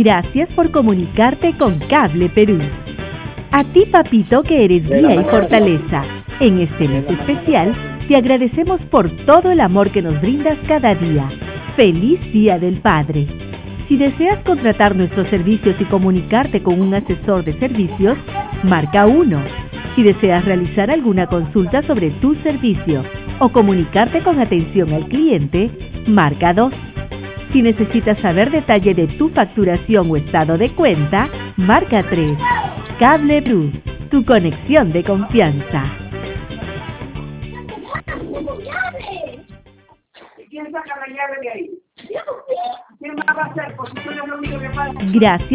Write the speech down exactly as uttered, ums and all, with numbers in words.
Gracias por comunicarte con Cable Perú. A ti, papito, que eres guía y fortaleza. En este mes especial, te agradecemos por todo el amor que nos brindas cada día. ¡Feliz Día del Padre! Si deseas contratar nuestros servicios y comunicarte con un asesor de servicios, marca uno. Si deseas realizar alguna consulta sobre tu servicio o comunicarte con atención al cliente, marca dos. Si necesitas saber detalle de tu facturación o estado de cuenta, marca tres. Cable Perú, tu conexión de confianza. ¿Quién saca la llave de ahí? ¿Quién va a hacer? Porque tú eres lo único que pasa. Gracias.